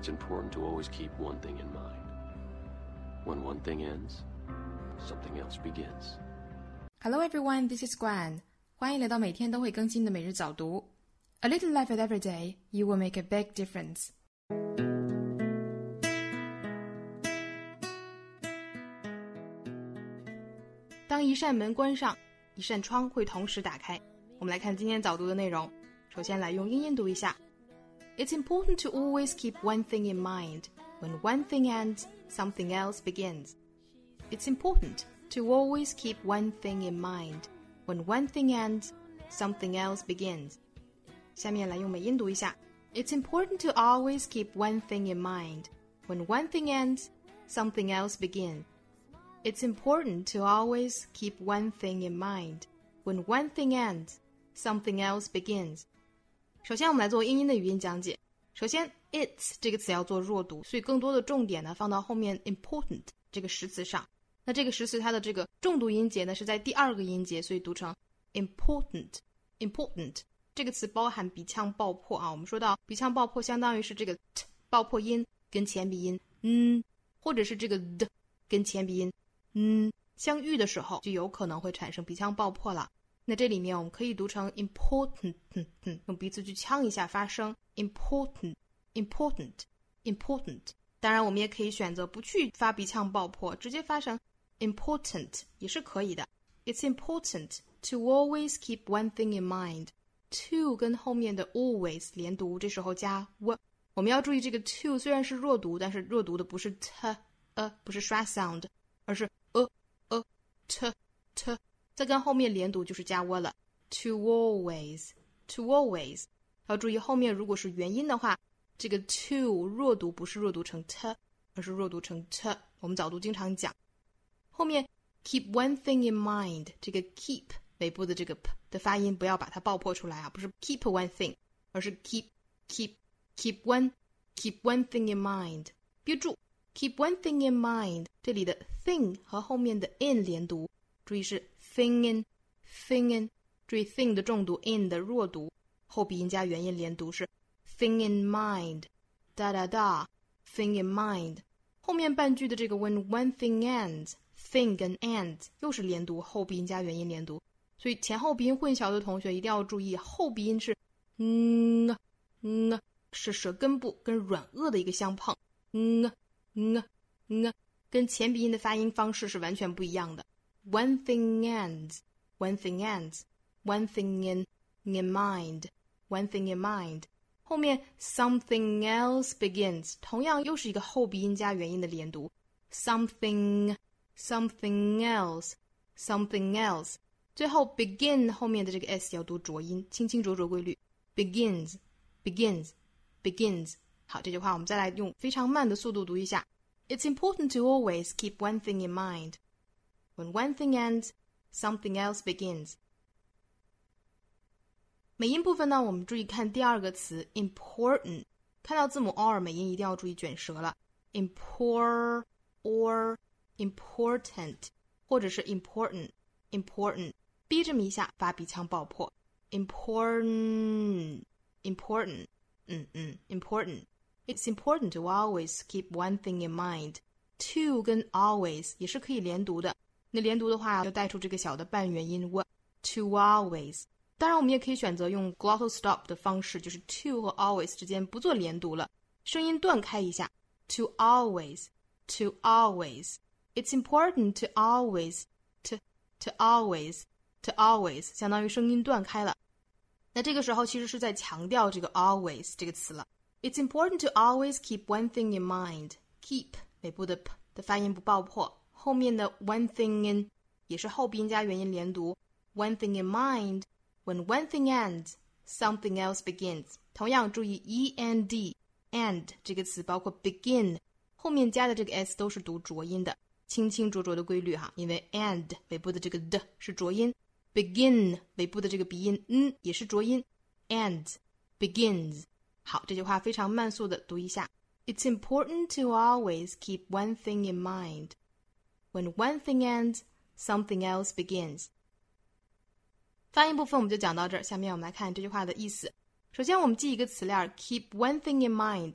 it's important to always keep one thing in mind. When one thing ends, something else begins. Hello everyone, this is Guan. 欢迎来到每天都会更新的每日早读。A little effort every day, you will make a big difference. 当一扇门关上，一扇窗会同时打开。我们来看今天早读的内容。首先来用英音读一下。It's important to always keep one thing in mind. When one thing ends, something else begins. It's important to always keep one thing in mind. When one thing ends, something else begins. 下面来用美音读一下。It's important to always keep one thing in mind. When one thing ends, something else begins. It's important to always keep one thing in mind. When one thing ends, something else begins. 首先我们来做英音的语音讲解。首先 it's 这个词要做弱读，所以更多的重点呢放到后面 important 这个实词上。那这个实词它的这个重读音节呢是在第二个音节，所以读成 important。 这个词包含鼻腔爆破啊，我们说到鼻腔爆破相当于是这个 t 爆破音跟前鼻音或者是这个 d 跟前鼻音相遇的时候就有可能会产生鼻腔爆破了。那这里面我们可以读成 important， 用鼻子去呛一下发声 important。 当然我们也可以选择不去发鼻腔爆破，直接发成 important 也是可以的。 It's important to always keep one thing in mind. To 跟后面的 always 连读，这时候加 w。 我们要注意这个 to 虽然是弱读，但是弱读的不是 t 不是刷 sound， 而是t 再跟后面连读就是加 w 了。 to always 要注意后面如果是元音的话，这个 to 弱读不是弱读成 t， 而是弱读成 t。 我们早读经常讲。后面 keep one thing in mind， 这个 keep 尾部的这个 p 的发音不要把它爆破出来啊，不是 keep one thing， 而是 keep one thing in mind。 别注 keep one thing in mind， 这里的 thing 和后面的 in 连读，注意是 thing in， 注意 thing 的重读 in 的弱读，后鼻音加元音连读是 thing in mind， thing in mind。 后面半句的这个 when one thing ends， thing 跟 ends 又是连读，后鼻音加元音连读，所以前后鼻音混淆的同学一定要注意，后鼻音是是舌根部跟软腭的一个相碰，跟前鼻音的发音方式是完全不一样的。One thing ends, one thing in mind, one thing in mind。 后面 something else begins， 同样又是一个后鼻音加元音的连读， something else。 最后 begin 后面的这个 s 要读浊音，轻轻浊浊规律 begins。 好，这句话我们再来用非常慢的速度读一下。 It's important to always keep one thing in mind. When one thing ends, something else begins. 美音部分呢，我们注意看第二个词 important， 看到字母 r 美音一定要注意卷舌了。 important 或者是 important 憋这么一下发鼻腔爆破 important。 It's important to always keep one thing in mind. To 跟 always 也是可以连读的，那连读的话要带出这个小的半元音 w。 To always， 当然我们也可以选择用 glottal stop 的方式，就是 to 和 always 之间不做连读了，声音断开一下 to always。 It's important to always to always 相当于声音断开了，那这个时候其实是在强调这个 always 这个词了。 It's important to always keep one thing in mind。 keep 尾部的 p 的发音不爆破，后面的 one thing in 也是后鼻音加元音连读， one thing in mind。 When one thing ends, something else begins。 同样注意 end end 这个词包括 begin 后面加的这个 s 都是读浊音的，轻轻浊浊的规律哈，因为 end 尾部的这个 d 是浊音， begin 尾部的这个鼻音也是浊音， ends begins。 好，这句话非常慢速的读一下。 It's important to always keep one thing in mind. When one thing ends, something else begins. 发音部分我们就讲到这儿，下面我们来看这句话的意思。首先我们记一个词链 keep one thing in mind，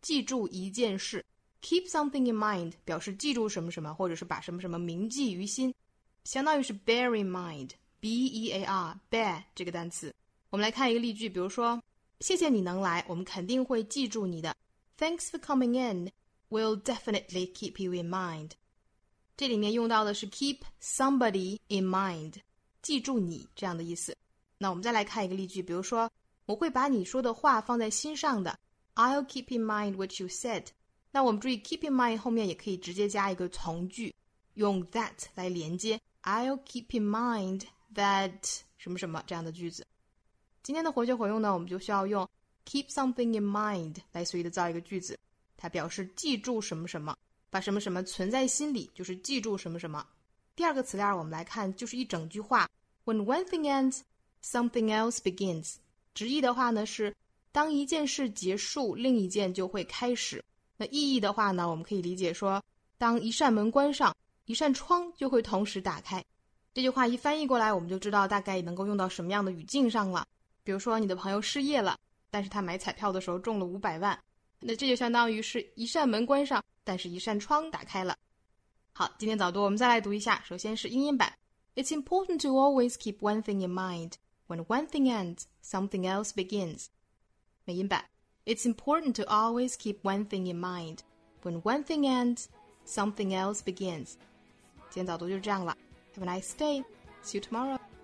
记住一件事。Keep something in mind 表示记住什么什么，或者是把什么什么铭记于心，相当于是 bear in mind， B-E-A-R bear 这个单词。我们来看一个例句，比如说谢谢你能来，我们肯定会记住你的。 Thanks for coming in, we'll definitely keep you in mind。 这里面用到的是 keep somebody in mind， 记住你这样的意思。那我们再来看一个例句，比如说我会把你说的话放在心上的， I'll keep in mind what you said。 那我们注意 keep in mind 后面也可以直接加一个从句，用 that 来连接， I'll keep in mind that 什么什么这样的句子。今天的活学活用呢，我们就需要用 keep something in mind 来随意的造一个句子，它表示记住什么什么，把什么什么存在心里，就是记住什么什么。第二个词链我们来看，就是一整句话 When one thing ends, something else begins。 直译的话呢是当一件事结束，另一件就会开始。那意义的话呢，我们可以理解说当一扇门关上，一扇窗就会同时打开。这句话一翻译过来，我们就知道大概能够用到什么样的语境上了。比如说你的朋友失业了，但是他买彩票的时候中了500万，那这就相当于是一扇门关上，但是一扇窗打开了。好，今天早读我们再来读一下，首先是英音版。 It's important to always keep one thing in mind. When one thing ends, something else begins. 美音版。 It's important to always keep one thing in mind. When one thing ends, something else begins. 今天早读就是这样了。Have a nice day. See you tomorrow.